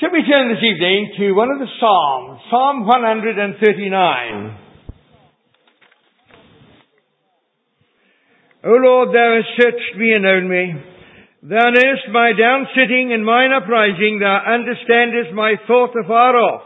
Shall we turn this evening to one of the Psalms, Psalm 139. O Lord, thou hast searched me and known me. Thou knowest my down-sitting and mine uprising. Thou understandest my thought afar off.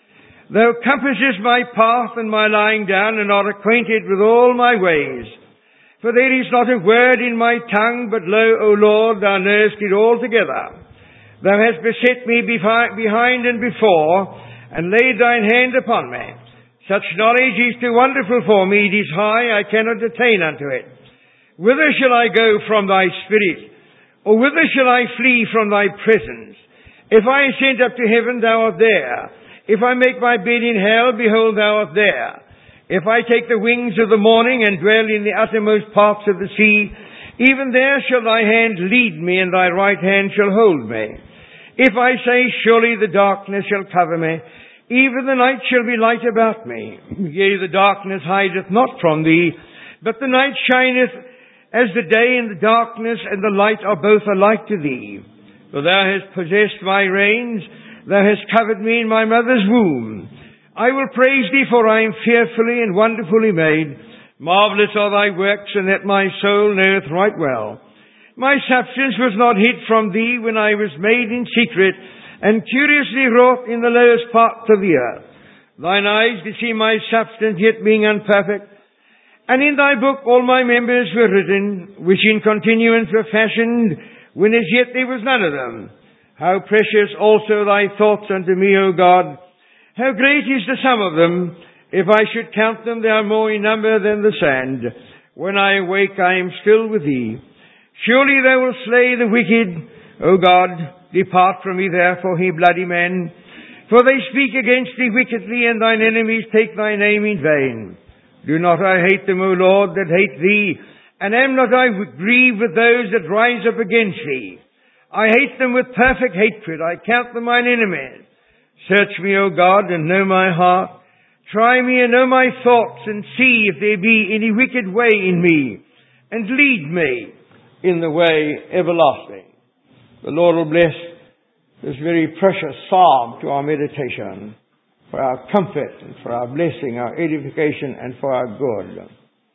Thou compassest my path and my lying down, and art acquainted with all my ways. For there is not a word in my tongue, but lo, O Lord, thou knowest it altogether. Thou hast beset me behind and before, and laid thine hand upon me. Such knowledge is too wonderful for me. It is high, I cannot attain unto it. Whither shall I go from thy spirit? Or whither shall I flee from thy presence? If I ascend up to heaven, thou art there. If I make my bed in hell, behold, thou art there. If I take the wings of the morning and dwell in the uttermost parts of the sea, even there shall thy hand lead me, and thy right hand shall hold me. If I say, surely the darkness shall cover me, even the night shall be light about me. Yea, the darkness hideth not from thee, but the night shineth as the day, and the darkness and the light are both alike to thee. For thou hast possessed my reins, thou hast covered me in my mother's womb. I will praise thee, for I am fearfully and wonderfully made. Marvelous are thy works, and that my soul knoweth right well. My substance was not hid from thee when I was made in secret, and curiously wrought in the lowest parts of the earth. Thine eyes did see my substance, yet being unperfect. And in thy book all my members were written, which in continuance were fashioned, when as yet there was none of them. How precious also thy thoughts unto me, O God! How great is the sum of them! If I should count them, they are more in number than the sand. When I awake, I am still with thee. Surely thou wilt slay the wicked, O God. Depart from me therefore, ye bloody men. For they speak against thee wickedly, and thine enemies take thy name in vain. Do not I hate them, O Lord, that hate thee, and am not I grieved with those that rise up against thee? I hate them with perfect hatred. I count them mine enemies. Search me, O God, and know my heart. Try me and know my thoughts, and see if there be any wicked way in me, and lead me in the way everlasting. The Lord will bless this very precious psalm to our meditation, for our comfort and for our blessing, our edification and for our good.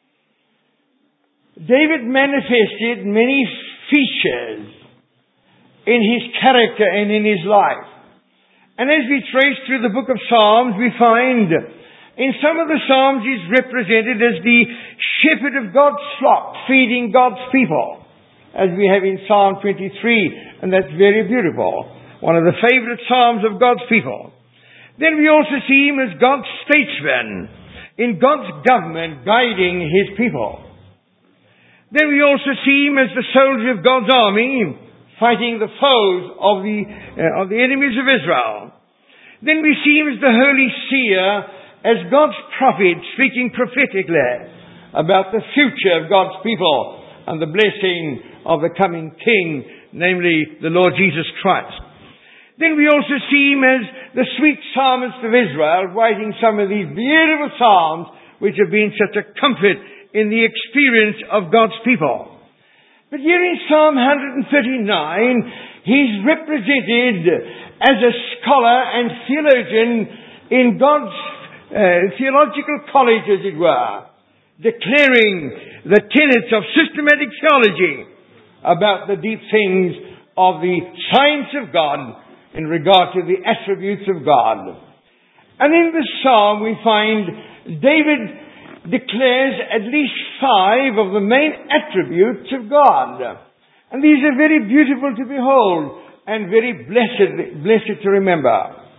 David manifested many features in his character and in his life. And as we trace through the book of Psalms, we find in some of the Psalms he's represented as the shepherd of God's flock, feeding God's people, as we have in Psalm 23, and that's very beautiful. One of the favorite Psalms of God's people. Then we also see him as God's statesman, in God's government, guiding his people. Then we also see him as the soldier of God's army, fighting the foes of the enemies of Israel. Then we see him as the holy seer, as God's prophet, speaking prophetically about the future of God's people and the blessing of the coming King, namely the Lord Jesus Christ. Then we also see him as the sweet psalmist of Israel, writing some of these beautiful psalms which have been such a comfort in the experience of God's people. But here in Psalm 139, he's represented as a scholar and theologian in God's theological college, as it were, declaring the tenets of systematic theology about the deep things of the science of God in regard to the attributes of God. And in this psalm we find David declares at least 5 of the main attributes of God. And these are very beautiful to behold and very blessed to remember.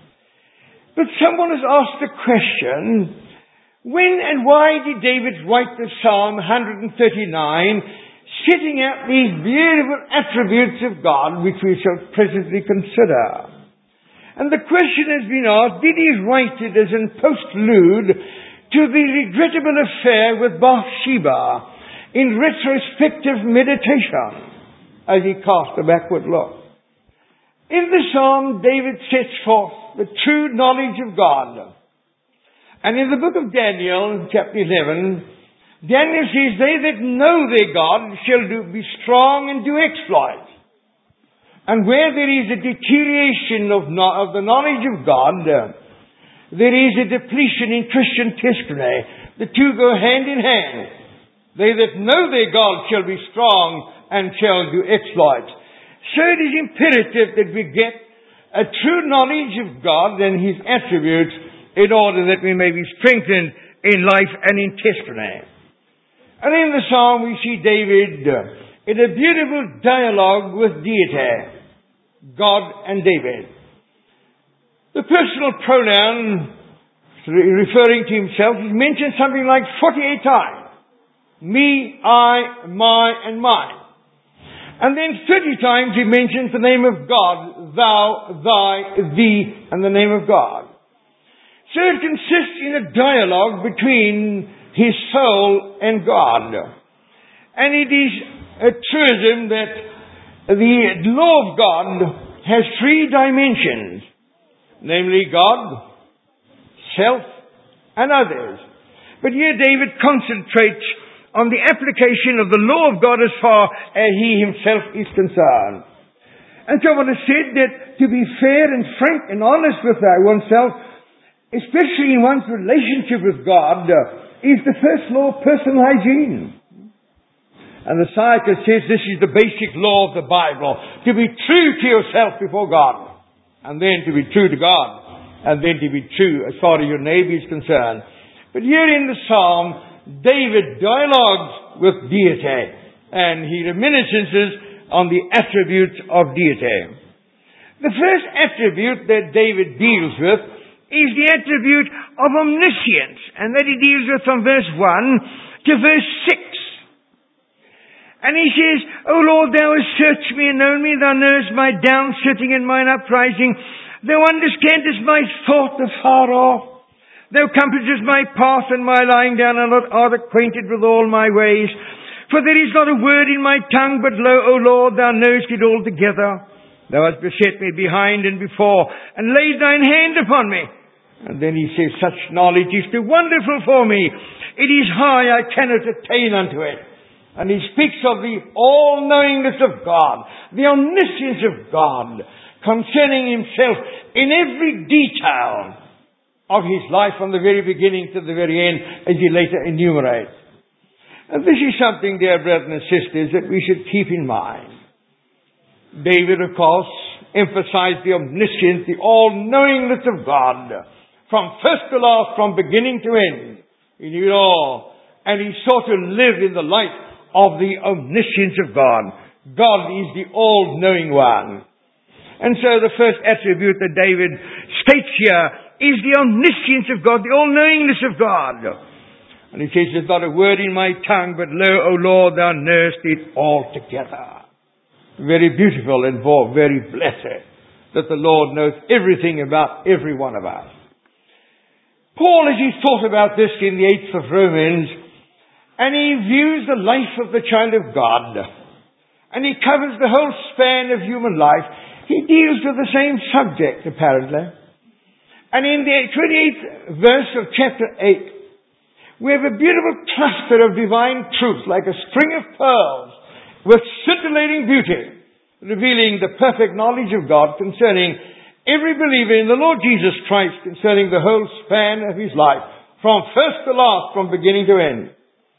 But someone has asked the question, when and why did David write the Psalm 139, setting out these beautiful attributes of God, which we shall presently consider? And the question has been asked, did he write it as an postlude to the regrettable affair with Bathsheba in retrospective meditation as he cast a backward look? In the psalm, David sets forth the true knowledge of God. And in the book of Daniel, chapter 11, Daniel says, they that know their God shall be strong and do exploits. And where there is a deterioration of the knowledge of God, there is a depletion in Christian testimony. The two go hand in hand. They that know their God shall be strong and shall do exploits. So it is imperative that we get a true knowledge of God and His attributes in order that we may be strengthened in life and in testimony. And in the psalm we see David in a beautiful dialogue with deity, God and David. The personal pronoun referring to himself is mentioned something like 48 times. Me, I, my, and mine. And then 30 times he mentions the name of God, thou, thy, thee, and the name of God. So it consists in a dialogue between his soul and God. And it is a truism that the law of God has three dimensions, namely God, self, and others. But here David concentrates on the application of the law of God as far as he himself is concerned. And so I want to say that to be fair and frank and honest with oneself, especially in one's relationship with God, is the first law of personal hygiene. And the Psychiatrist says this is the basic law of the Bible, to be true to yourself before God, and then to be true to God, and then to be true as far as your neighbor is concerned. But here in the Psalm, David dialogues with deity, and he reminiscences on the attributes of deity. The first attribute that David deals with is the attribute of omniscience, and that he deals with from verse 1 to verse 6. And he says, O Lord, thou hast searched me and known me, thou knowest my down sitting and mine uprising, thou understandest my thought afar off. Thou compassest my path and my lying down, and art acquainted with all my ways. For there is not a word in my tongue, but lo, O Lord, thou knowest it altogether. Thou hast beset me behind and before, and laid thine hand upon me. And then he says, such knowledge is too wonderful for me. It is high, I cannot attain unto it. And he speaks of the all-knowingness of God, the omniscience of God, concerning himself in every detail of his life from the very beginning to the very end, as he later enumerates. And this is something, dear brothers and sisters, that we should keep in mind. David, of course, emphasized the omniscience, the all-knowingness of God, from first to last, from beginning to end. He knew it all. And he sought to live in the light of the omniscience of God. God is the all-knowing one. And so the first attribute that David states here is the omniscience of God, the all-knowingness of God. And he says, there's not a word in my tongue, but lo, O Lord, thou knowest it altogether. Very beautiful and very blessed that the Lord knows everything about every one of us. Paul, as he thought about this in the 8th of Romans, and he views the life of the child of God, and he covers the whole span of human life, he deals with the same subject, apparently. And in the 28th verse of chapter 8, we have a beautiful cluster of divine truth, like a string of pearls, with scintillating beauty, revealing the perfect knowledge of God concerning every believer in the Lord Jesus Christ, concerning the whole span of his life, from first to last, from beginning to end.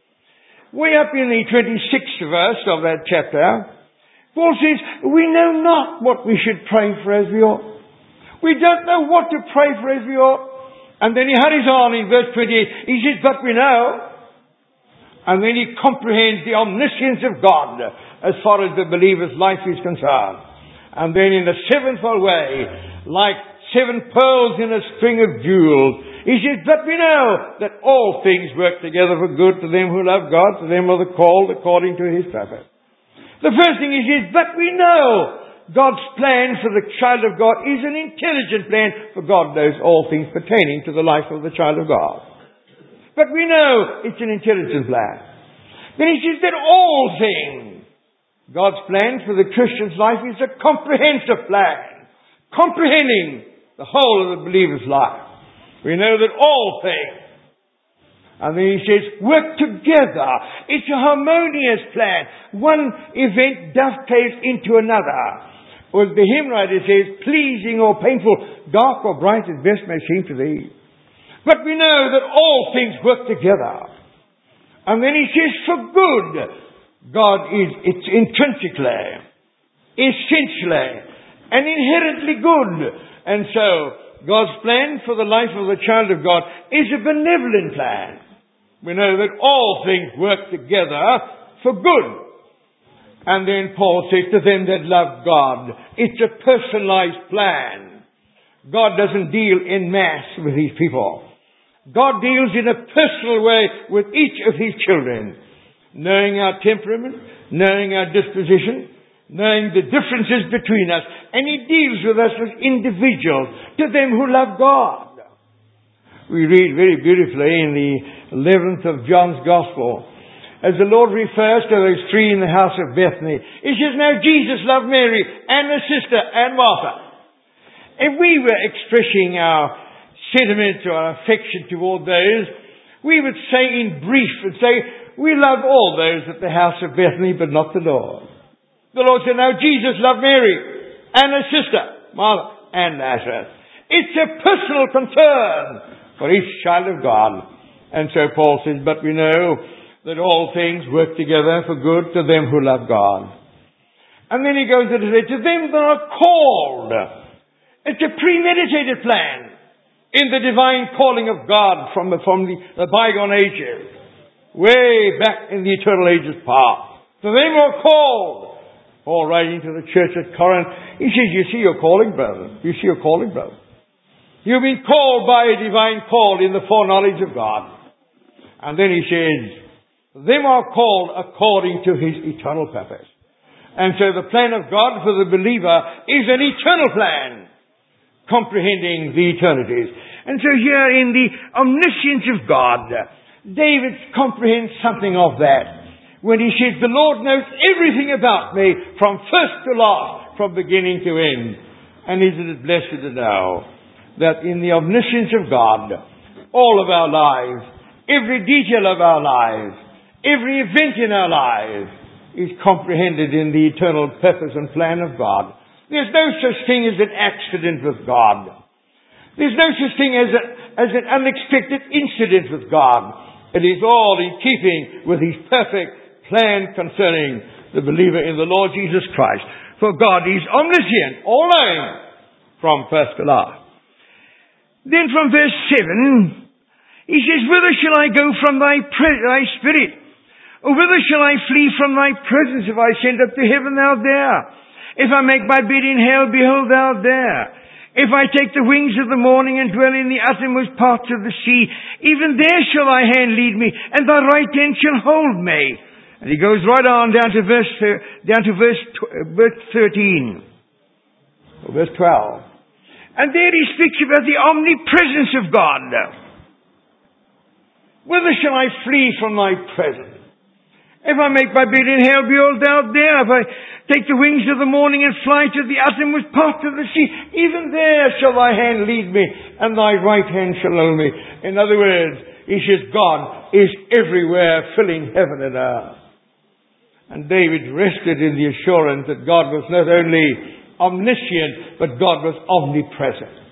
Way up in the 26th verse of that chapter, Paul says, we know not what we should pray for as we ought. We don't know what to pray for as we ought. And then he hurries on in verse 28. He says, but we know. And then he comprehends the omniscience of God as far as the believer's life is concerned. And then in a sevenfold way, like 7 pearls in a string of jewels, he says, but we know that all things work together for good to them who love God, to them who are called according to his purpose. The first thing he says, but we know God's plan for the child of God is an intelligent plan, for God knows all things pertaining to the life of the child of God. But we know it's an intelligent plan. Then he says that all things, God's plan for the Christian's life is a comprehensive plan, comprehending the whole of the believer's life. We know that all things, and then he says, work together. It's a harmonious plan. One event dovetails into another, Or the hymn writer says, pleasing or painful, dark or bright as best may seem to thee. But we know that all things work together. And then he says, for good. God is, it's intrinsically, essentially, and inherently good. And so, God's plan for the life of the child of God is a benevolent plan. We know that all things work together for good. And then Paul says, to them that love God, it's a personalized plan. God doesn't deal en masse with His people. God deals in a personal way with each of His children, knowing our temperament, knowing our disposition, knowing the differences between us, and He deals with us as individuals, to them who love God. We read very beautifully in the 11th of John's Gospel, as the Lord refers to those three in the house of Bethany. He says, now Jesus loved Mary and her sister and Martha. If we were expressing our sentiment or our affection toward those, we would say in brief, we love all those at the house of Bethany, but not the Lord. The Lord said, now Jesus loved Mary and her sister, Martha and Lazarus. It's a personal concern for each child of God. And so Paul says, but we know that all things work together for good to them who love God. And then he goes on to say, to them that are called. It's a premeditated plan in the divine calling of God from the bygone ages, way back in the eternal ages past. To them who are called. Paul writing to the church at Corinth, he says, you see your calling, brother. You see your calling, brother. You've been called by a divine call in the foreknowledge of God. And then he says, them are called according to His eternal purpose. And so the plan of God for the believer is an eternal plan, comprehending the eternities. And so here in the omniscience of God, David comprehends something of that when he says, the Lord knows everything about me from first to last, from beginning to end. And isn't it blessed to know that in the omniscience of God, all of our lives, every detail of our lives, every event in our lives is comprehended in the eternal purpose and plan of God. There's no such thing as an accident with God. There's no such thing as an unexpected incident with God. It is all in keeping with His perfect plan concerning the believer in the Lord Jesus Christ. For God is omniscient, all-knowing, from first to last. Then from verse 7, he says, whither shall I go from thy spirit? Or whither shall I flee from thy presence? If I ascend up to heaven, thou art there. If I make my bed in hell, behold, thou art there. If I take the wings of the morning and dwell in the uttermost parts of the sea, even there shall thy hand lead me, and thy right hand shall hold me. And he goes right on down to verse 13. Or verse 12. And there he speaks about the omnipresence of God. Whither shall I flee from thy presence? If I make my bed in hell, behold, thou art there. If I take the wings of the morning and fly to the uttermost part of the sea, even there shall thy hand lead me, and thy right hand shall hold me. In other words, he says, God is everywhere, filling heaven and earth. And David rested in the assurance that God was not only omniscient, but God was omnipresent.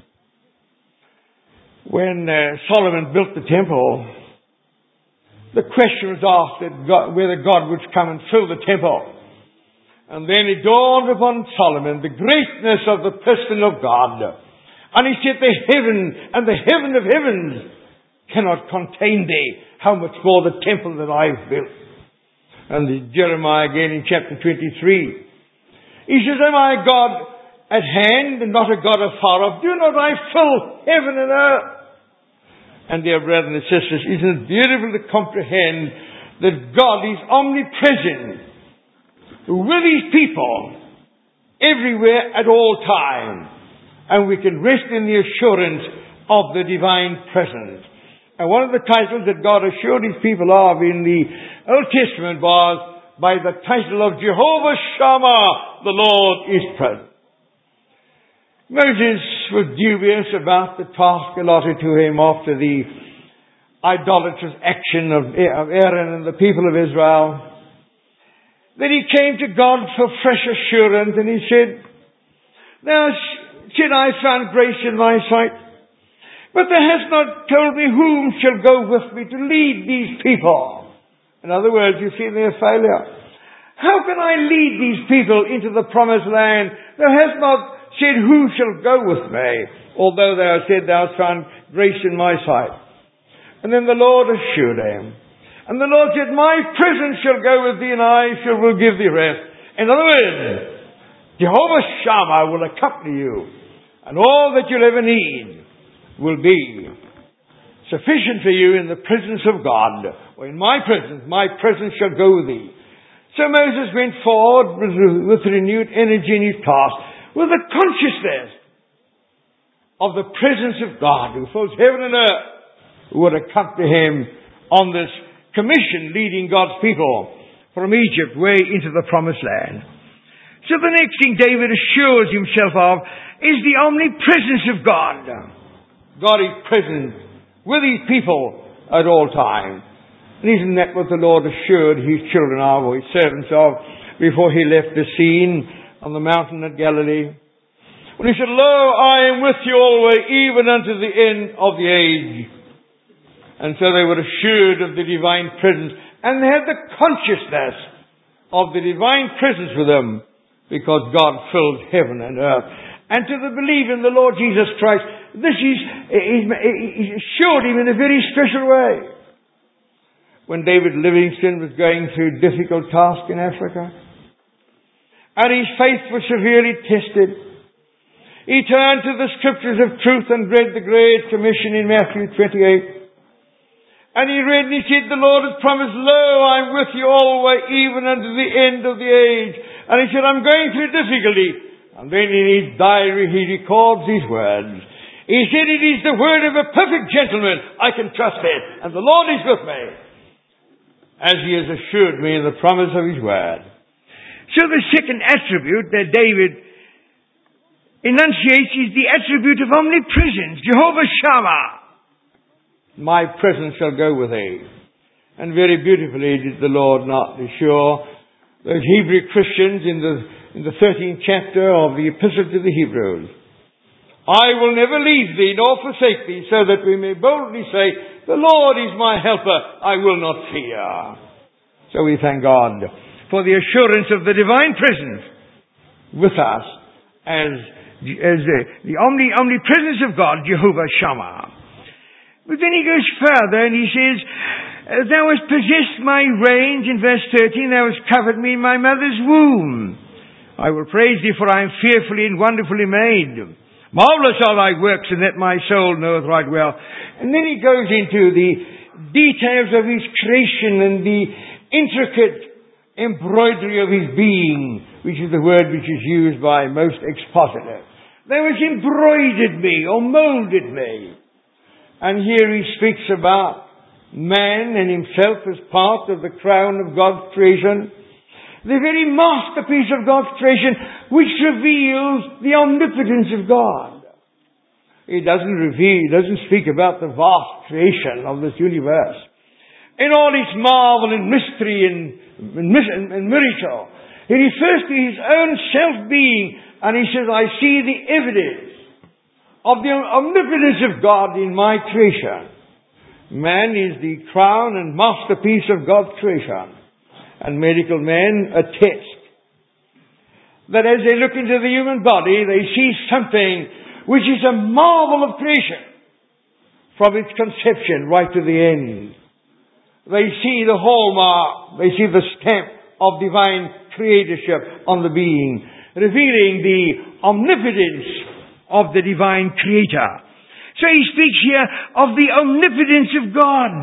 When Solomon built the temple, the question was asked whether God would come and fill the temple. And then it dawned upon Solomon the greatness of the person of God. And he said, the heaven and the heaven of heavens cannot contain thee. How much more the temple that I've built. And Jeremiah again in chapter 23. He says, am I a God at hand and not a God afar off? Do not I fill heaven and earth? And dear brothers and sisters, isn't it beautiful to comprehend that God is omnipresent with His people everywhere at all times. And we can rest in the assurance of the divine presence. And one of the titles that God assured His people of in the Old Testament was by the title of Jehovah Shammah, the Lord is present. Moses was dubious about the task allotted to him after the idolatrous action of Aaron and the people of Israel. Then he came to God for fresh assurance and he said, said, I found grace in thy sight. But thou hast not told me whom shall go with me to lead these people. In other words, you see their failure. How can I lead these people into the promised land? Thou hast not said who shall go with me, although thou hast said thou hast found grace in my sight. And then the Lord assured him. And the Lord said, my presence shall go with thee, and I will give thee rest. In other words, Jehovah Shammah will accompany you, and all that you'll ever need will be sufficient for you in the presence of God. Or in my presence shall go with thee. So Moses went forward with renewed energy in his task, with the consciousness of the presence of God who fills heaven and earth, who would accompany him on this commission, leading God's people from Egypt way into the promised land. So the next thing David assures himself of is the omnipresence of God. God is present with his people at all times. And isn't that what the Lord assured his children of, or his servants of, before he left the scene on the mountain at Galilee? When he said, lo, I am with you always, even unto the end of the age. And so they were assured of the divine presence, and they had the consciousness of the divine presence with them, because God filled heaven and earth. And to the believer in the Lord Jesus Christ, this is assured him in a very special way. When David Livingstone was going through a difficult task in Africa, and his faith was severely tested, he turned to the scriptures of truth and read the Great Commission in Matthew 28. And he read and he said, the Lord has promised, lo, I'm with you always, even unto the end of the age. And he said, I'm going through difficulty. And then in his diary he records these words. He said, it is the word of a perfect gentleman. I can trust it. And the Lord is with me, as he has assured me in the promise of his word. So the second attribute that David enunciates is the attribute of omnipresence. Jehovah Shammah. My presence shall go with thee. And very beautifully did the Lord not assure those Hebrew Christians in the 13th chapter of the Epistle to the Hebrews. I will never leave thee nor forsake thee, so that we may boldly say, the Lord is my helper, I will not fear. So we thank God for the assurance of the divine presence with us as the omnipresence of God, Jehovah Shammah. But then he goes further and he says, thou hast possessed my reins, in verse 13, thou hast covered me in my mother's womb. I will praise thee, for I am fearfully and wonderfully made. Marvelous are thy works, and that my soul knoweth right well. And then he goes into the details of his creation and the intricate embroidery of his being, which is the word which is used by most expositors. Thou hast embroidered me, or moulded me. And here he speaks about man and himself as part of the crown of God's creation. The very masterpiece of God's creation, which reveals the omnipotence of God. He doesn't speak about the vast creation of this universe. In all its marvel and mystery and miracle, he refers to his own self-being, and he says, I see the evidence of the omnipotence of God in my creation. Man is the crown and masterpiece of God's creation. And medical men attest that as they look into the human body, they see something which is a marvel of creation from its conception right to the end. They see the hallmark, they see the stamp of divine creatorship on the being, revealing the omnipotence of the divine creator. So he speaks here of the omnipotence of God.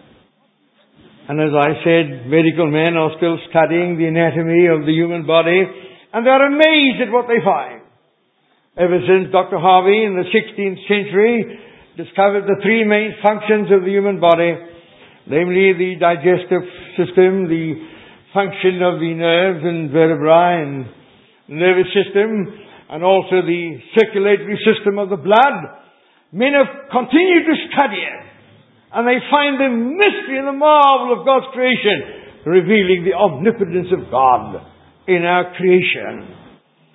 And as I said, medical men are still studying the anatomy of the human body, and they're amazed at what they find. Ever since Dr. Harvey in the 16th century discovered the three main functions of the human body, namely the digestive system, the function of the nerves and vertebrae and nervous system, and also the circulatory system of the blood, men have continued to study it. And they find the mystery and the marvel of God's creation, revealing the omnipotence of God in our creation.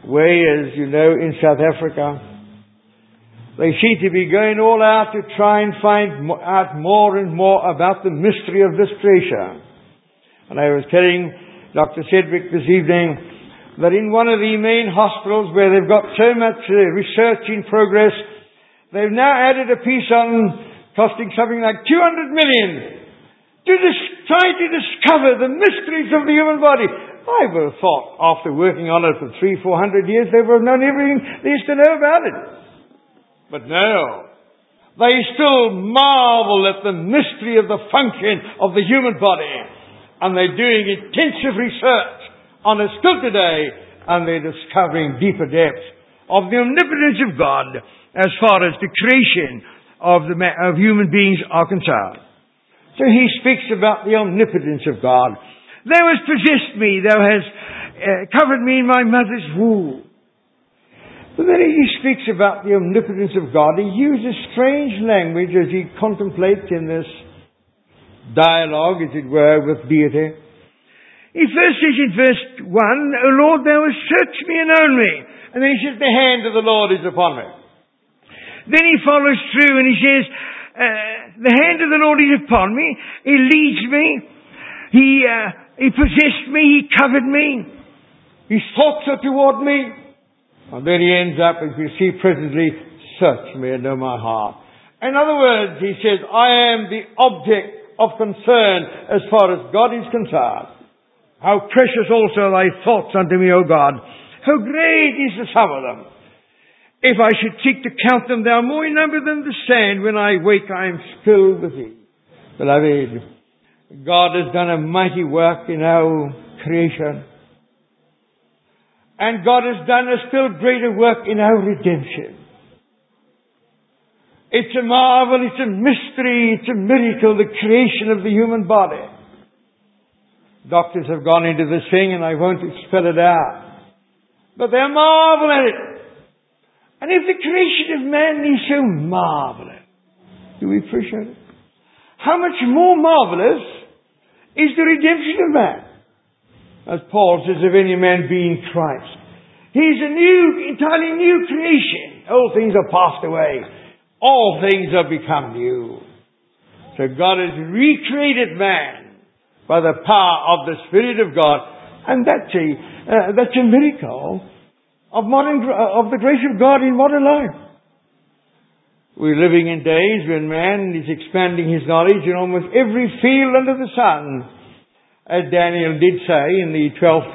way, as you know, in South Africa. They seem to be going all out to try and find out more and more about the mystery of this creation. And I was telling Dr. Sedgwick this evening that in one of the main hospitals where they've got so much research in progress, they've now added a piece on costing something like 200 million to try to discover the mysteries of the human body. I would have thought after working on it for 300-400 years they would have known everything there is to know about it. But no, they still marvel at the mystery of the function of the human body. And they're doing intensive research on it still today, and they're discovering deeper depths of the omnipotence of God as far as the creation of human beings are concerned. So he speaks about the omnipotence of God. Thou hast possessed me, thou hast covered me in my mother's womb. But then he speaks about the omnipotence of God. He uses strange language as he contemplates in this dialogue, as it were, with deity. He first says in verse 1, O Lord, thou hast searched me and known me. And then he says, the hand of the Lord is upon me. Then he follows through and he says, the hand of the Lord is upon me. He leads me. He possessed me. He covered me. His thoughts are toward me. And then he ends up, as we see presently, search me and know my heart. In other words, he says, I am the object of concern as far as God is concerned. How precious also thy thoughts unto me, O God. How great is the sum of them. If I should seek to count them, they are more in number than the sand. When I wake, I am filled with thee. Beloved, God has done a mighty work in our creation. And God has done a still greater work in our redemption. It's a marvel, it's a mystery, it's a miracle, the creation of the human body. Doctors have gone into this thing and I won't spell it out. But they marvel at it. And if the creation of man is so marvelous, do we appreciate it? How much more marvelous is the redemption of man? As Paul says, if any man be in Christ, he is a entirely new creation. Old things are passed away. All things have become new. So God has recreated man by the power of the Spirit of God. And that's a miracle of the grace of God in modern life. We're living in days when man is expanding his knowledge in almost every field under the sun. As Daniel did say in the 12th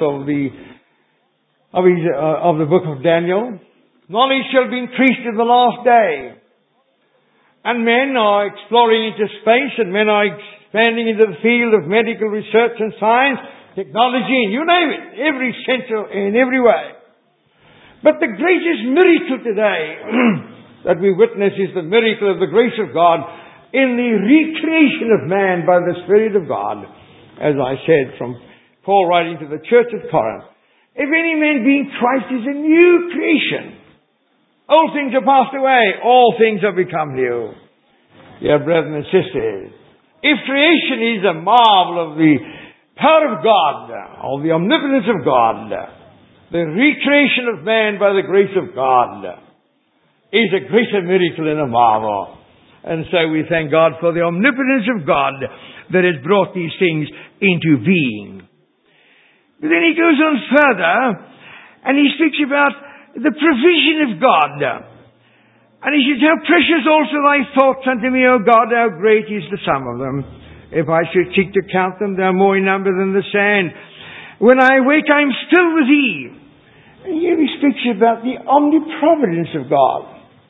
of the book of Daniel, knowledge shall be increased in the last day. And men are exploring into space, and men are expanding into the field of medical research and science, technology, and you name it, every sense in every way. But the greatest miracle today that we witness is the miracle of the grace of God in the recreation of man by the Spirit of God. As I said, from Paul writing to the church of Corinth, if any man be in Christ is a new creation. Old things are passed away, all things have become new. Dear brethren and sisters, if creation is a marvel of the power of God, of the omnipotence of God, the recreation of man by the grace of God is a greater miracle and a marvel. And so we thank God for the omnipotence of God that has brought these things into being. But then he goes on further and he speaks about the provision of God. And he says, how precious also thy thoughts unto me, O God, how great is the sum of them. If I should seek to count them, they are more in number than the sand. When I awake, I am still with thee. And here he speaks about the omniprovidence of God.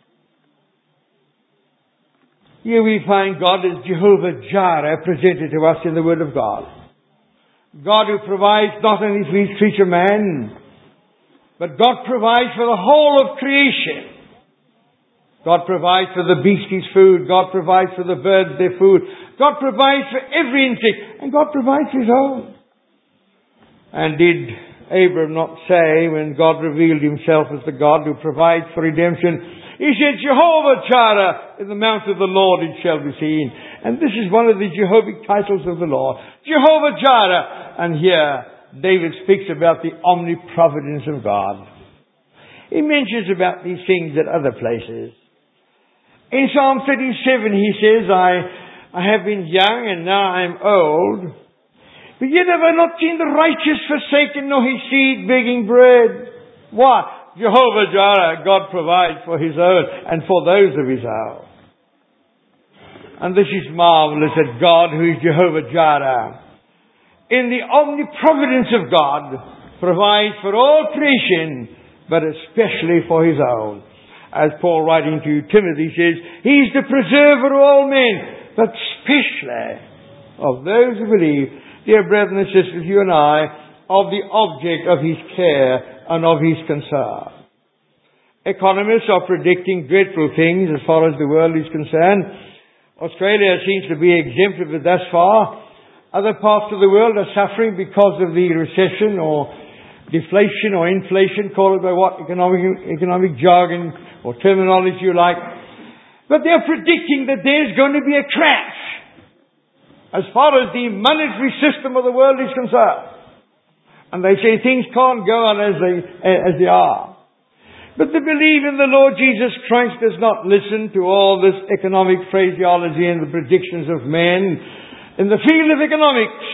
Here we find God as Jehovah Jireh presented to us in the Word of God. God who provides not only for his creature man, but God provides for the whole of creation. God provides for the beast his food. God provides for the birds their food. God provides for every insect. And God provides his own. And did Abram not say, when God revealed himself as the God who provides for redemption, he said, Jehovah Jireh, in the mount of the Lord it shall be seen. And this is one of the Jehovic titles of the Lord. Jehovah Jireh. And here David speaks about the omniprovidence of God. He mentions about these things at other places. In Psalm 37 he says, I have been young and now I am old, but yet have I not seen the righteous forsaken, nor his seed begging bread. Why? Jehovah Jireh, God provides for his own and for those of his own. And this is marvelous that God, who is Jehovah Jireh, in the omniprovidence of God, provides for all creation, but especially for his own. As Paul, writing to Timothy, says, he is the preserver of all men, but especially of those who believe. Dear brethren and sisters, you and I, of the object of his care and of his concern. Economists are predicting dreadful things as far as the world is concerned. Australia seems to be exempt of it thus far. Other parts of the world are suffering because of the recession or deflation or inflation, call it by what economic jargon or terminology you like. But they're predicting that there's going to be a crash as far as the monetary system of the world is concerned. And they say things can't go on as they are. But to believe in the Lord Jesus Christ does not listen to all this economic phraseology and the predictions of men. In the field of economics,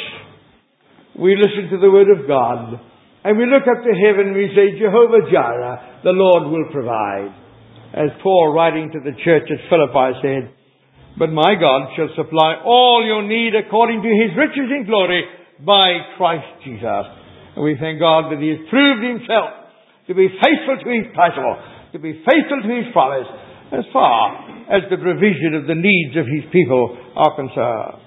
we listen to the Word of God. And we look up to heaven and we say, Jehovah Jireh, the Lord will provide. As Paul, writing to the church at Philippi, said, but my God shall supply all your need according to his riches in glory by Christ Jesus. And we thank God that he has proved himself to be faithful to his title, to be faithful to his promise, as far as the provision of the needs of his people are concerned.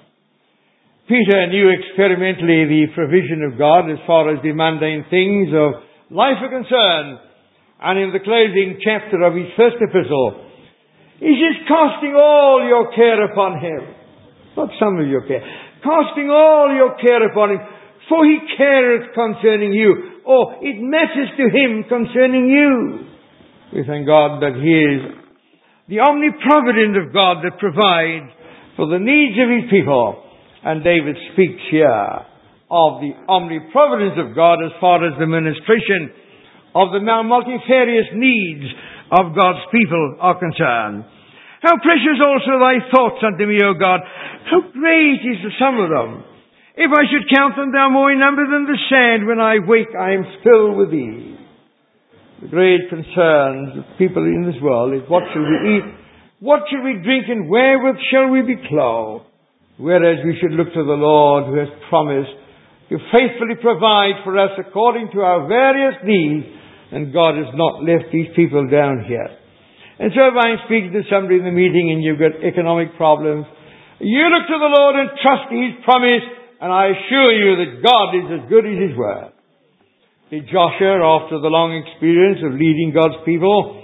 Peter knew experimentally the provision of God as far as the mundane things of life are concerned. And in the closing chapter of his first epistle, he says, casting all your care upon him. Not some of your care. Casting all your care upon him, for he careth concerning you. Or it matters to him concerning you. We thank God that he is the omniprovidence of God that provides for the needs of his people. And David speaks here of the omniprovidence of God as far as the ministration of the multifarious needs of God's people are concerned. How precious also thy thoughts unto me, O God. How great is the sum of them. If I should count them, they are more in number than the sand. When I wake, I am filled with thee. The great concerns of people in this world is what shall we eat, what shall we drink, and wherewith shall we be clothed? Whereas we should look to the Lord who has promised to faithfully provide for us according to our various needs, and God has not left these people down here. And so if I'm speaking to somebody in the meeting and you've got economic problems, you look to the Lord and trust His promise, and I assure you that God is as good as His word. Did Joshua, after the long experience of leading God's people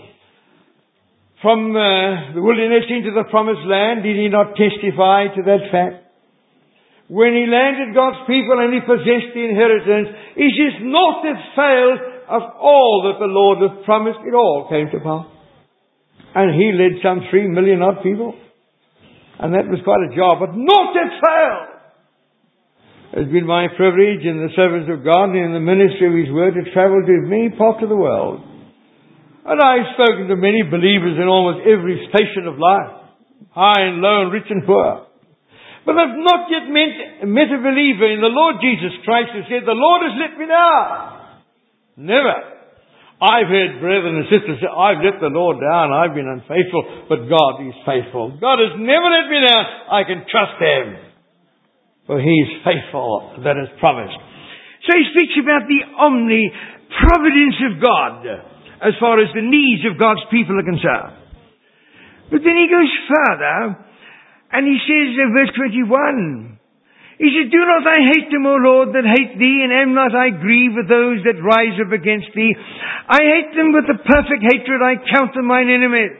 from the wilderness into the promised land, did he not testify to that fact? When he landed God's people and he possessed the inheritance, it is not that failed of all that the Lord hath promised. It all came to pass. And he led some 3 million odd people. And that was quite a job, but not that failed. It's been my privilege in the service of God and in the ministry of His Word to travel to many parts of the world. And I've spoken to many believers in almost every station of life, high and low and rich and poor. But I've not yet met a believer in the Lord Jesus Christ who said, the Lord has let me down. Never. I've heard brethren and sisters say, I've let the Lord down, I've been unfaithful, but God is faithful. God has never let me down. I can trust Him, for He is faithful that has promised. So he speaks about the omniprovidence of God as far as the needs of God's people are concerned. But then he goes further, and he says in verse 21, he says, do not I hate them, O Lord, that hate thee, and am not I grieved with those that rise up against thee? I hate them with a perfect hatred, I count them mine enemies.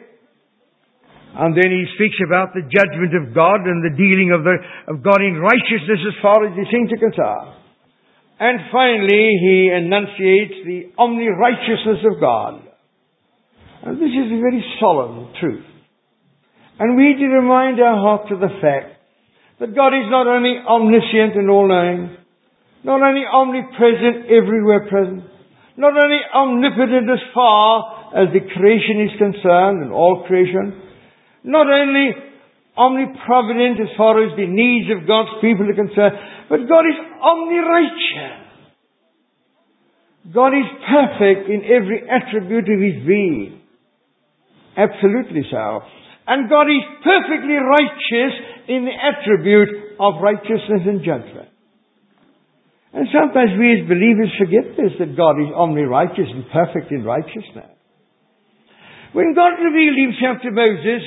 And then he speaks about the judgment of God and the dealing of God in righteousness as far as these things are concerned. And finally, he enunciates the omni-righteousness of God. And this is a very solemn truth. And we need to remind our hearts of the fact that God is not only omniscient and all-knowing, not only omnipresent, everywhere present, not only omnipotent as far as the creation is concerned, and all creation. Not only omniprovident as far as the needs of God's people are concerned, but God is omnirighteous. God is perfect in every attribute of His being. Absolutely so. And God is perfectly righteous in the attribute of righteousness and judgment. And sometimes we as believers forget this, that God is omni-righteous and perfect in righteousness. When God revealed Himself to Moses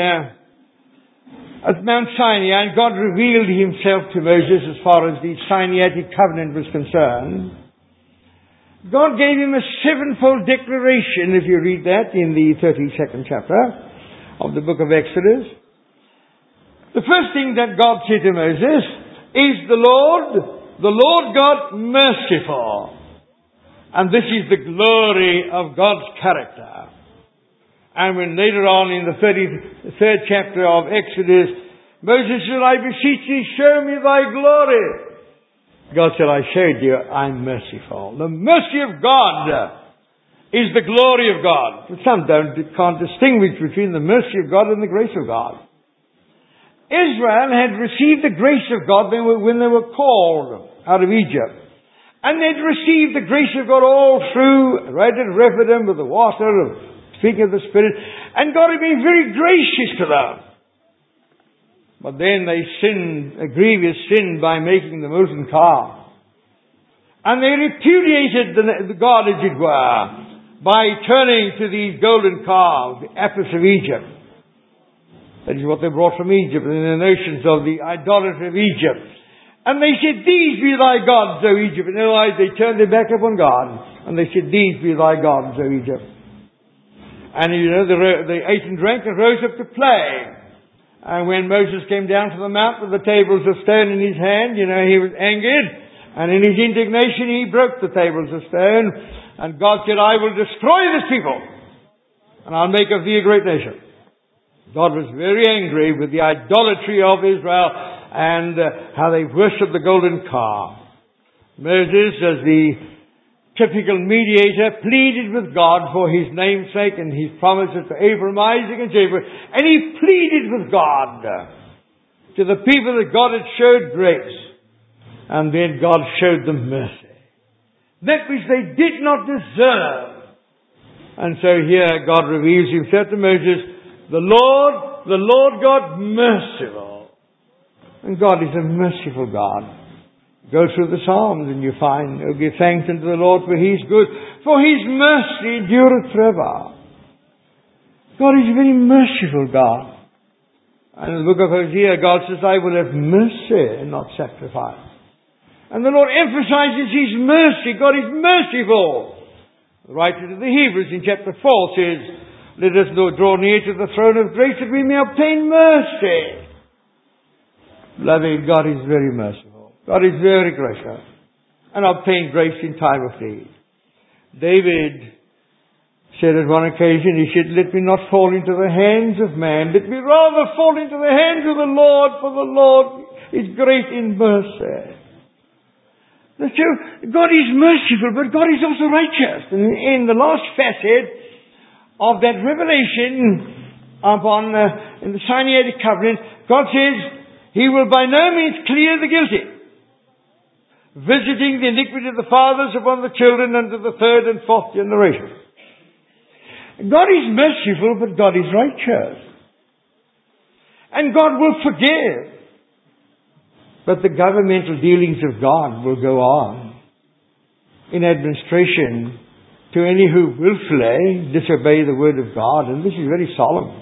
at Mount Sinai, and God revealed Himself to Moses as far as the Sinaitic covenant was concerned, God gave him a sevenfold declaration, if you read that in the 32nd chapter of the book of Exodus. The first thing that God said to Moses is, the Lord God merciful. And this is the glory of God's character. And when later on in the 33rd chapter of Exodus, Moses said, I beseech thee, show me thy glory. God said, I showed you, I'm merciful. The mercy of God is the glory of God. But some can't distinguish between the mercy of God and the grace of God. Israel had received the grace of God when they were called out of Egypt. And they'd received the grace of God all through, right at Rephidim with the water, speaking of the Spirit. And God had been very gracious to them. But then they sinned, a grievous sin, by making the molten calf. And they repudiated the God, as it were, by turning to these golden calves, the Apis of Egypt. That is what they brought from Egypt, and the notions of the idolatry of Egypt. And they said, these be thy gods, O Egypt. In other words, they turned their back upon God, and they said, these be thy gods, O Egypt. And you know, they ate and drank and rose up to play. And when Moses came down from the mount with the tables of stone in his hand, you know, he was angered. And in his indignation, he broke the tables of stone. And God said, I will destroy this people. And I'll make of thee a great nation. God was very angry with the idolatry of Israel and how they worshipped the golden calf. Moses, as the typical mediator, pleaded with God for His name's sake and His promises to Abraham, Isaac and Jacob. And he pleaded with God to the people that God had showed grace. And then God showed them mercy. That which they did not deserve. And so here God reveals Himself to Moses, the Lord God merciful. And God is a merciful God. Go through the Psalms and you find, oh, give thanks unto the Lord, for He is good, for His mercy endureth forever. God is a very merciful God. And in the book of Hosea, God says, I will have mercy and not sacrifice. And the Lord emphasizes His mercy. God is merciful. The writer to the Hebrews in chapter 4 says, let us draw near to the throne of grace that we may obtain mercy. Beloved, God is very merciful. God is very gracious and obtain grace in time of need. David said at one occasion, he said, let me not fall into the hands of man. Let me rather fall into the hands of the Lord, for the Lord is great in mercy. So God is merciful, but God is also righteous. And in the last facet of that revelation in the Sinaitic covenant, God says, He will by no means clear the guilty, visiting the iniquity of the fathers upon the children unto the third and fourth generation. God is merciful, but God is righteous. And God will forgive. But the governmental dealings of God will go on in administration to any who willfully disobey the word of God. And this is very solemn.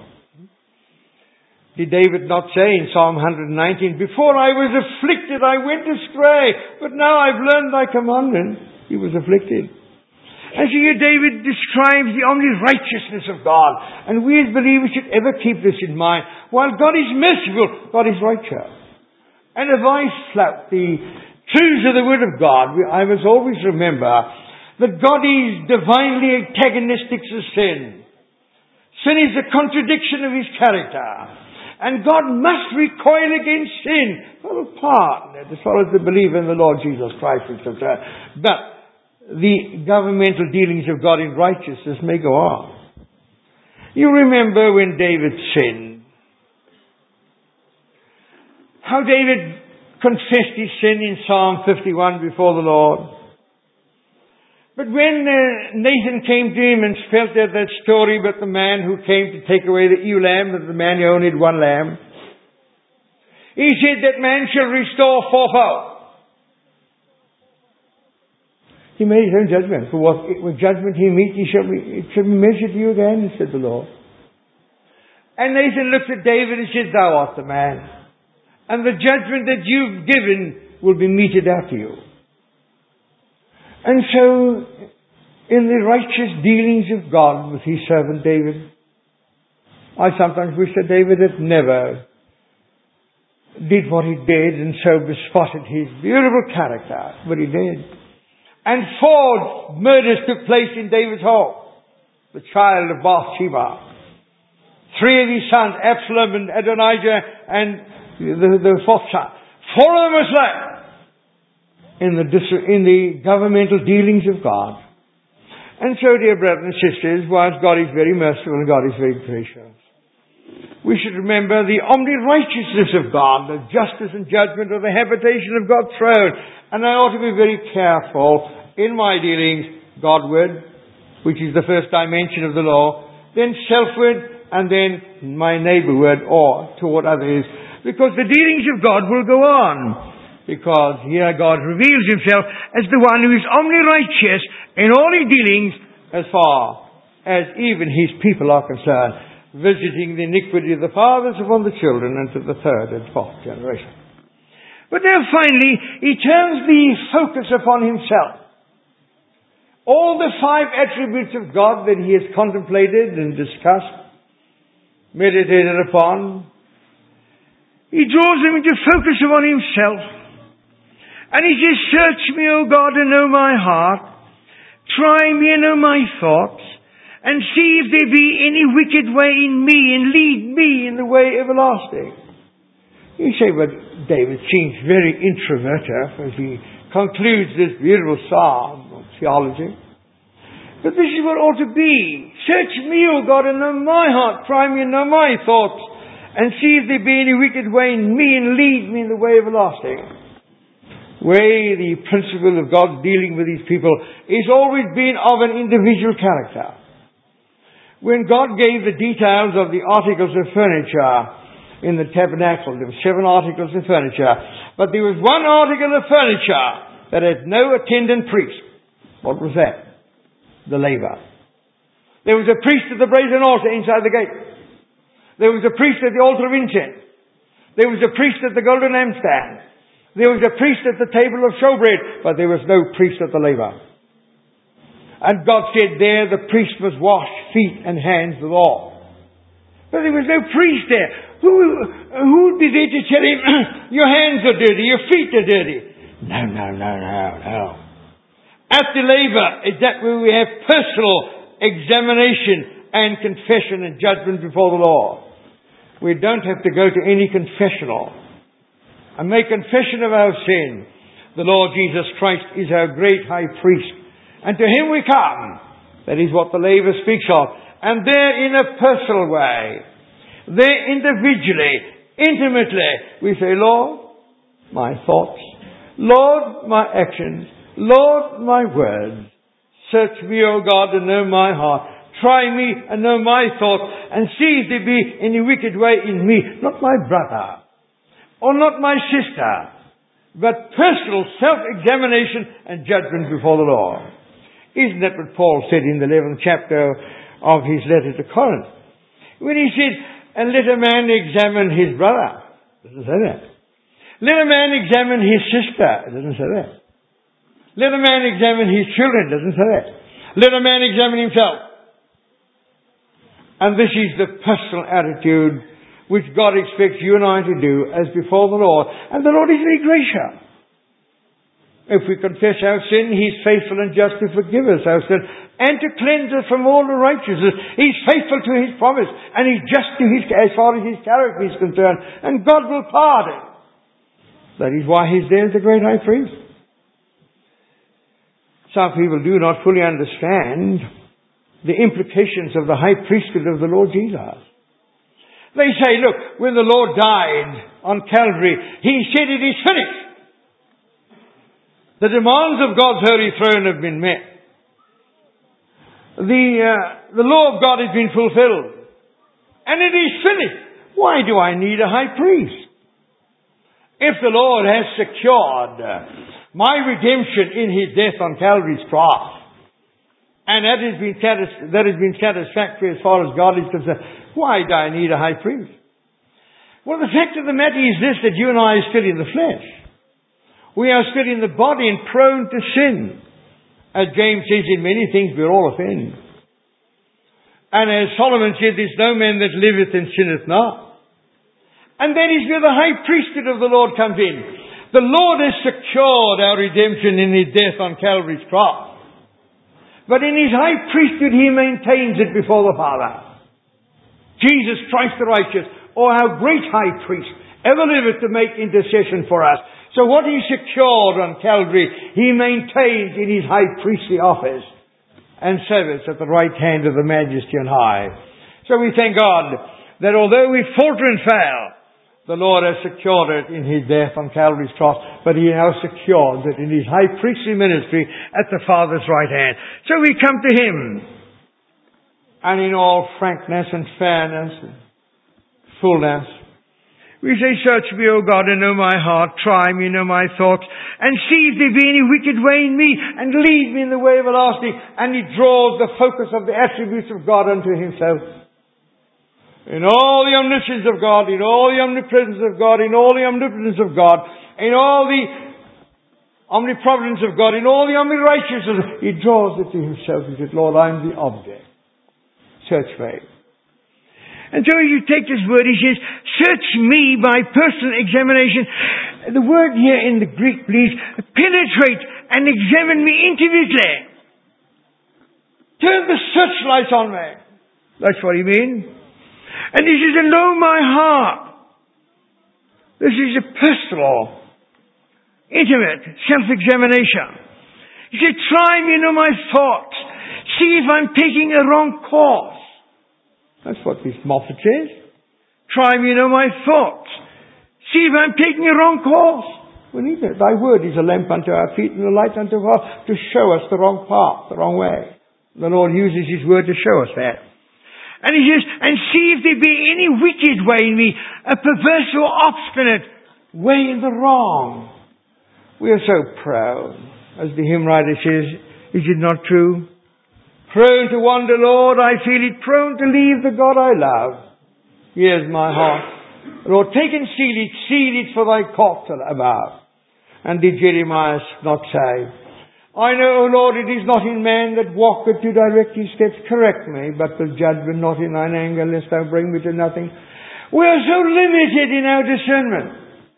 Did David not say in Psalm 119, before I was afflicted, I went astray, but now I've learned thy commandment. He was afflicted. And so here David describes the omni-righteousness of God. And we as believers should ever keep this in mind. While God is merciful, God is righteous. And if I flout the truths of the Word of God, I must always remember that God is divinely antagonistic to sin. Sin is a contradiction of His character. And God must recoil against sin. Not apart, as far as the believer in the Lord Jesus Christ is concerned. But the governmental dealings of God in righteousness may go on. You remember when David sinned, how David confessed his sin in Psalm 51 before the Lord. But when Nathan came to him and spelled out that story about the man who came to take away the ewe lamb, and the man who only had one lamb, he said that man shall restore fourfold. He made his own judgment. For what judgment he meets, it shall be measured to you again, said the Lord. And Nathan looked at David and said, thou art the man. And the judgment that you've given will be meted out to you. And so, in the righteous dealings of God with his servant David, I sometimes wish that David had never did what he did and so bespotted his beautiful character. But he did. And 4 murders took place in David's home. The child of Bathsheba. 3 of his sons, Absalom and Adonijah, and the 4th son. 4 of them were slain in the governmental dealings of God. And so, dear brothers and sisters, whilst God is very merciful and God is very gracious, we should remember the omni-righteousness of God, the justice and judgment of the habitation of God's throne. And I ought to be very careful in my dealings, Godward, which is the first dimension of the law, then selfward, and then my neighborward or toward others. Because the dealings of God will go on. Because here God reveals himself as the one who is omni-righteous in all his dealings as far as even his people are concerned, visiting the iniquity of the fathers upon the children and to the 3rd and 4th generation. But now finally, he turns the focus upon himself. All the 5 attributes of God that he has contemplated and discussed, meditated upon, he draws them into focus upon himself. And he says, search me, O God, and know my heart. Try me and know my thoughts. And see if there be any wicked way in me, and lead me in the way everlasting. You say, but David seems very introverted as he concludes this beautiful psalm of theology. But this is what ought to be. Search me, O God, and know my heart. Try me and know my thoughts. And see if there be any wicked way in me, and lead me in the way everlasting. Where the principle of God dealing with his people is always been of an individual character. When God gave the details of the articles of furniture in the tabernacle, there were 7 articles of furniture, but there was 1 article of furniture that had no attendant priest. What was that? The laver. There was a priest at the brazen altar inside the gate. There was a priest at the altar of incense. There was a priest at the golden lampstand. There was a priest at the table of showbread, but there was no priest at the laver. And God said there the priest must wash feet and hands withal. But there was no priest there. Who would be there to tell him, your hands are dirty, your feet are dirty? No. At the laver is that where we have personal examination and confession and judgment before the Lord. We don't have to go to any confessional and make confession of our sin. The Lord Jesus Christ is our great high priest. And to him we come. That is what the laver speaks of. And there in a personal way, there individually, intimately, we say, Lord, my thoughts, Lord, my actions, Lord, my words. Search me, O God, and know my heart. Try me and know my thoughts, and see if there be any wicked way in me. Not my brother, or not my sister, but personal self-examination and judgment before the Lord. Isn't that what Paul said in the 11th chapter of his letter to Corinth? When he said, and let a man examine his brother. It doesn't say that. Let a man examine his sister. It doesn't say that. Let a man examine his children. It doesn't say that. Let a man examine himself. And this is the personal attitude which God expects you and I to do as before the Lord. And the Lord is very gracious. If we confess our sin, He's faithful and just to forgive us our sin and to cleanse us from all unrighteousness. He's faithful to His promise and He's just to as far as His character is concerned. And God will pardon. That is why He's there as the great high priest. Some people do not fully understand the implications of the high priesthood of the Lord Jesus. They say, look, when the Lord died on Calvary, He said it is finished. The demands of God's holy throne have been met. The law of God has been fulfilled. And it is finished. Why do I need a high priest? If the Lord has secured my redemption in His death on Calvary's cross, and that has been satisfactory as far as God is concerned, why do I need a high priest? Well, the fact of the matter is this, that you and I are still in the flesh. We are still in the body and prone to sin. As James says, in many things we all offend. And as Solomon said, there's no man that liveth and sinneth not. And that is where the high priesthood of the Lord comes in. The Lord has secured our redemption in His death on Calvary's cross. But in His high priesthood He maintains it before the Father. Jesus Christ the righteous, oh how great high priest, ever liveth to make intercession for us. So what He secured on Calvary, He maintains in His high priestly office and service at the right hand of the Majesty on high. So we thank God that although we falter and fail, the Lord has secured it in His death on Calvary's cross, but He now secures it in His high priestly ministry at the Father's right hand. So we come to Him, and in all frankness and fairness and fullness, we say, search me, O God, and know my heart. Try me, know my thoughts, and see if there be any wicked way in me, and lead me in the way everlasting. And He draws the focus of the attributes of God unto Himself. In all the omniscience of God, in all the omnipresence of God, in all the omnipotence of God, in all the omniprovidence of God, in all the omnirighteousness, He draws it to Himself. He says, Lord, I am the object. Search me. And so as you take this word, He says, search me by personal examination. The word here in the Greek, please, penetrate and examine me intimately. Turn the searchlight on me. That's what He means. And He says, and know my heart. This is a personal, intimate self-examination. He said, try me, know my thoughts. See if I'm taking a wrong course. That's what this Moffat says. Try me, know my thoughts. See if I'm taking a wrong course. We need it. Thy word is a lamp unto our feet and a light unto our path, to show us the wrong path, the wrong way. The Lord uses His word to show us that. And He says, and see if there be any wicked way in me, a perverse or obstinate way in the wrong. We are so proud. As the hymn writer says, is it not true? Prone to wander, Lord, I feel it, prone to leave the God I love. Here's my heart. Lord, take and seal it for Thy court above. And did Jeremiah not say, I know, O Lord, it is not in man that walketh to direct his steps. Correct me, but with judgment not in Thine anger, lest Thou bring me to nothing. We are so limited in our discernment.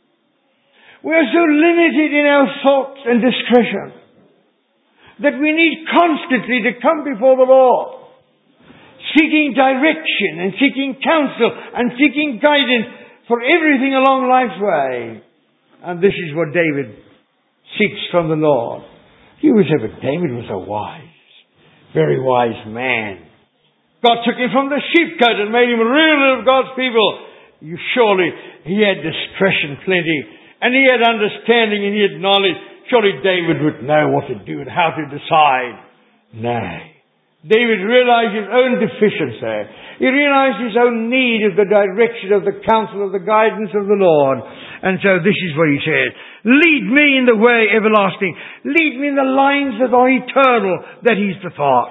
We are so limited in our thoughts and discretion, that we need constantly to come before the Lord, seeking direction and seeking counsel and seeking guidance for everything along life's way. And this is what David seeks from the Lord. David was a wise, very wise man. God took him from the sheepcote and made him a ruler of God's people. Surely he had discretion plenty, and he had understanding, and he had knowledge. Surely David would know what to do and how to decide. Nay. David realized his own deficiency. He realized his own need of the direction, of the counsel, of the guidance of the Lord. And so this is what he says. Lead me in the way everlasting. Lead me in the lines that are eternal, that He's the thought.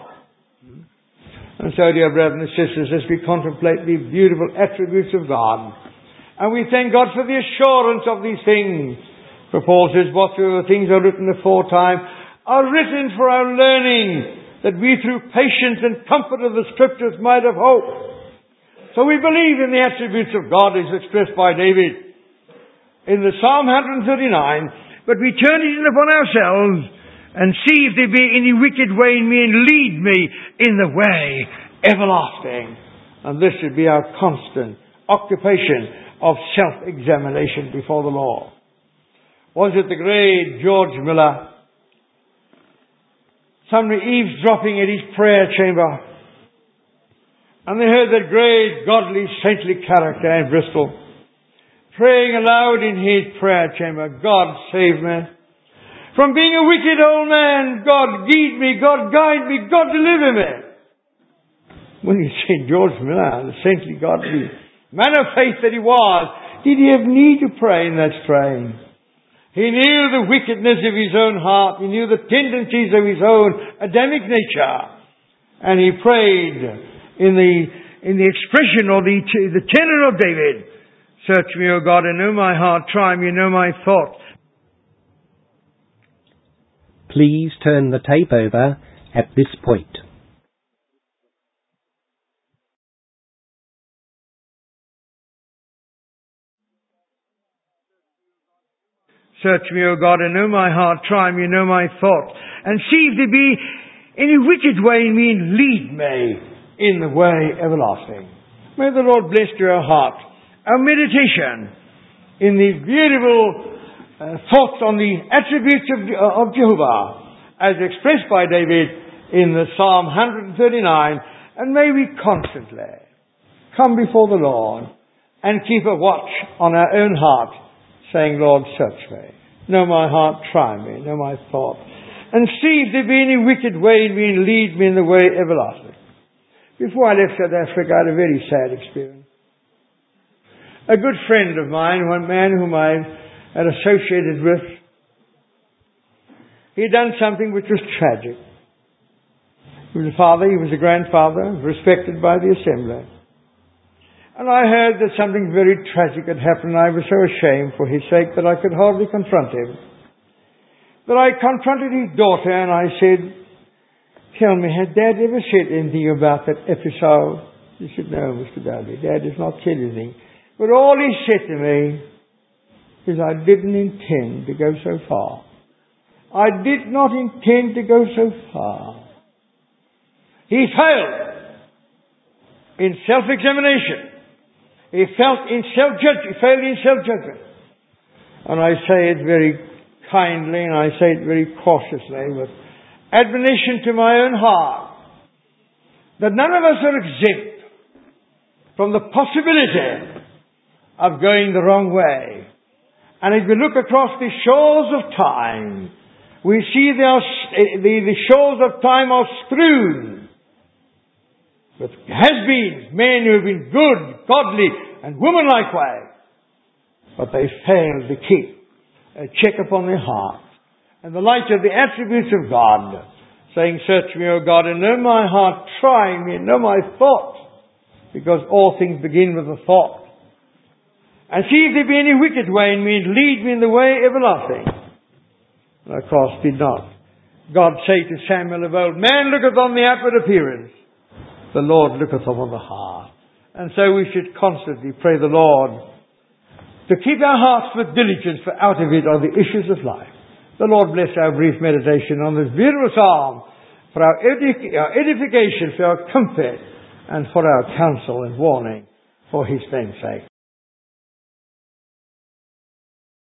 And so, dear brothers and sisters, as we contemplate the beautiful attributes of God, and we thank God for the assurance of these things, for Paul says, whatsoever things are written aforetime are written for our learning, that we through patience and comfort of the Scriptures might have hope. So we believe in the attributes of God as expressed by David in the Psalm 139, but we turn it in upon ourselves and see if there be any wicked way in me, and lead me in the way everlasting. And this should be our constant occupation of self-examination before the Lord. Was it the great George Miller somebody eavesdropping at his prayer chamber. And they heard that great, godly, saintly character in Bristol praying aloud in his prayer chamber, God save me. From being a wicked old man, God guide me, God guide me, God deliver me. When you see George Miller, the saintly, godly man of faith that he was, did he have need to pray in that strain? He knew the wickedness of his own heart. He knew the tendencies of his own Adamic nature. And he prayed in the expression or the tenor of David. Search me, O God, and know my heart. Try me, know my thoughts. Please turn the tape over at this point. Search me, O God, and know my heart. Try me, know my thoughts. And see if there be any wicked way in me, and lead me in the way everlasting. May the Lord bless your heart. Our meditation in these beautiful thoughts on the attributes of Jehovah, as expressed by David in the Psalm 139, and may we constantly come before the Lord and keep a watch on our own heart, saying, Lord, search me. Know my heart, try me, know my thoughts. And see if there be any wicked way in me, and lead me in the way everlasting. Before I left South Africa, I had a very sad experience. A good friend of mine, one man whom I had associated with, he had done something which was tragic. He was a father, he was a grandfather, respected by the assembly. And I heard that something very tragic had happened, and I was so ashamed for his sake that I could hardly confront him. But I confronted his daughter and I said, tell me, had Dad ever said anything about that episode? She said, no, Mr. Dudley, Dad does not tell you anything. But all he said to me is, I didn't intend to go so far. I did not intend to go so far. He failed in self-examination. He failed in self-judgment. And I say it very kindly, and I say it very cautiously, with admonition to my own heart, that none of us are exempt from the possibility of going the wrong way. And if we look across the shores of time, we see the shores of time are strewn with has-beens, men who have been good, godly, and woman-like ways. But they failed to keep a check upon their heart and the light of the attributes of God, saying, search me, O God, and know my heart, try me, and know my thoughts, because all things begin with a thought. And see if there be any wicked way in me, and lead me in the way everlasting. And of course did not. God say to Samuel of old, man looketh on the outward appearance, the Lord looketh upon the heart. And so we should constantly pray the Lord to keep our hearts with diligence, for out of it are the issues of life. The Lord bless our brief meditation on this beautiful psalm for our edification, for our comfort, and for our counsel and warning for His name's sake.